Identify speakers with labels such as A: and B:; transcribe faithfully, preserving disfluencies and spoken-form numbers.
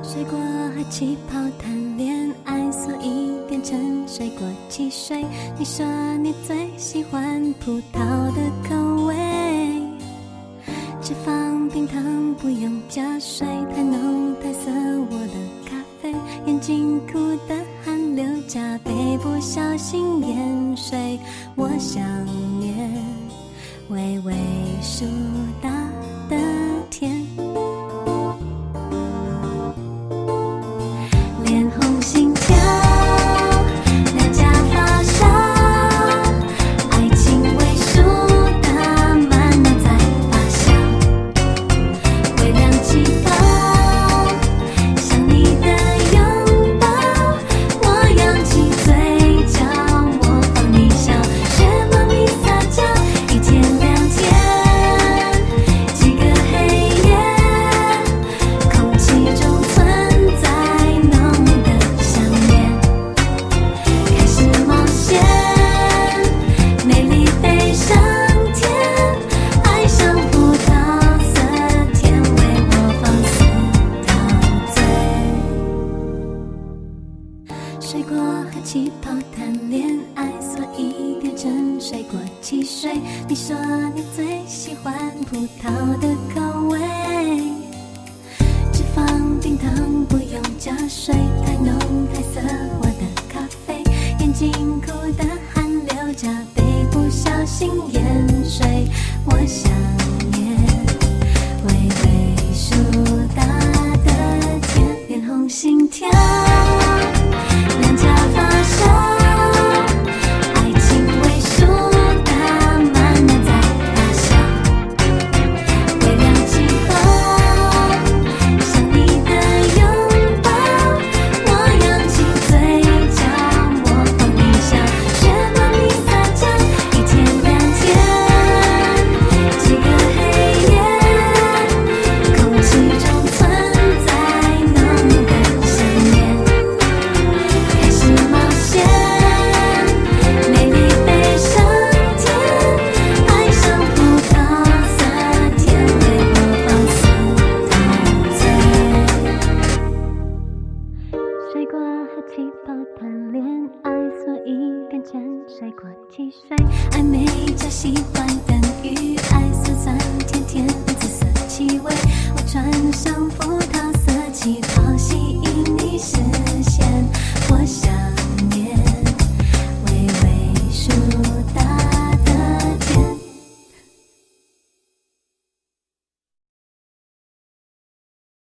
A: 水果和气泡谈恋爱，所以变成水果汽水。你说你最喜欢葡萄的口味，脂肪冰糖不用加水，太浓太涩我的咖啡，眼睛哭的汗流浃背，不小心淹水。我想念微微数大的甜，脸红心跳，两颊发烧，爱情微数的慢慢在发酵，微亮气泡，想你的拥抱，我扬起嘴角，模仿你笑，学猫咪撒娇，一天两天，几个黑夜，空气中存在浓的想念，开始冒险，美丽飞上天，爱上葡萄色甜，为我放肆陶醉。水果和气泡谈恋爱，所以变成水果汽水。你说你最喜欢葡萄的口味，脂肪冰糖不用加水，太浓太涩我的咖啡，眼睛哭的汗流浃背，不小心淹水。我想念微微数大的甜，脸红心跳，两颊发烧，爱情微数的慢慢在发酵，微亮气泡，想你的拥抱，我扬起嘴角，模仿你笑，学猫咪撒娇，一天两天，几个黑夜，空气中存在浓的想念，开始冒险，美丽飞上天，爱上葡萄色甜，为我放肆陶醉。水果和气泡谈恋爱，所以变成水果汽水。暧昧加喜欢等于爱，酸酸甜甜紫色气味，我穿上葡萄色旗袍，吸引你视线。我想